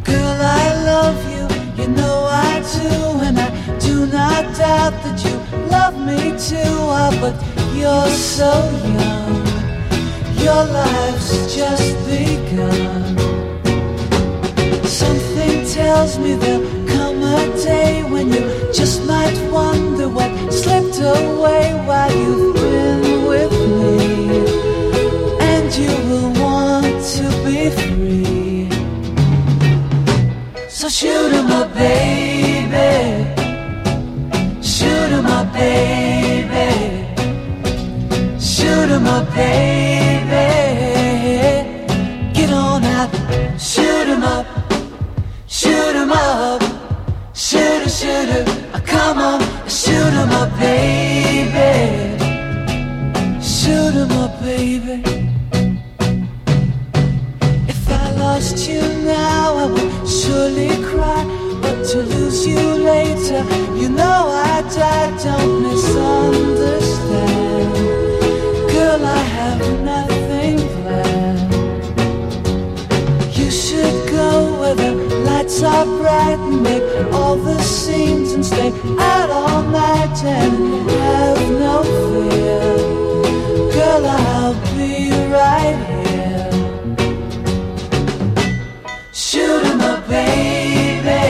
Girl, I love you, you know I do, and I do not doubt that you love me too. But you're so young, your life's just begun. Something tells me there'll come a day when you just might wonder what slipped away while you've been with me, and you will want to be free. So shoot 'em up, baby. Shoot 'em up, baby. Shoot 'em up, baby. Get on out, shoot 'em up. Shoot 'em up, shooter, shooter, come on, shoot 'em up, baby. Shoot 'em up, baby. If I lost you now, I would surely cry, but to lose you later, you know I died. Don't misunderstand, girl, I have nothing planned. You should go where the lights are bright and make all the scenes and stay out all night and have no fear. Girl, I'll be right here. Shoot 'em up, baby.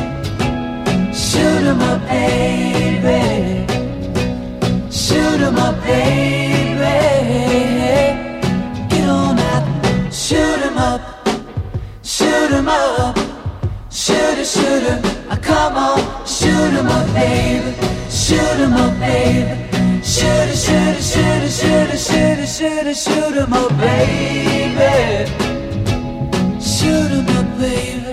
Shoot 'em up, baby. Shoot 'em up, baby. Get on out, shoot 'em up. Shoot 'em up, shooter, shooter, come on, shoot 'em up, baby. Shoot 'em up, baby. Shooter, shooter, shooter, shooter, shooter, shooter, shoot 'em up, baby. Shoot 'em up, baby.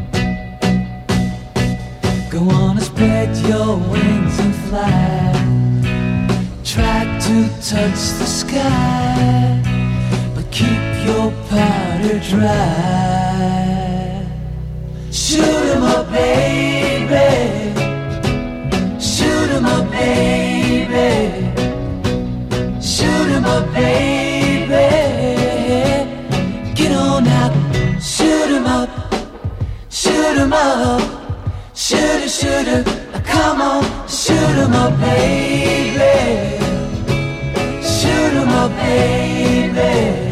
Go on and spread your wings and fly. Try to touch the sky, but keep your powder dry. Shoot 'em up, baby. Shoot 'em up, baby. Shoot 'em up, baby. Get on out, shoot 'em up. Shoot 'em up, shooter, shooter, come on, shoot 'em up, baby. Shoot 'em up, baby.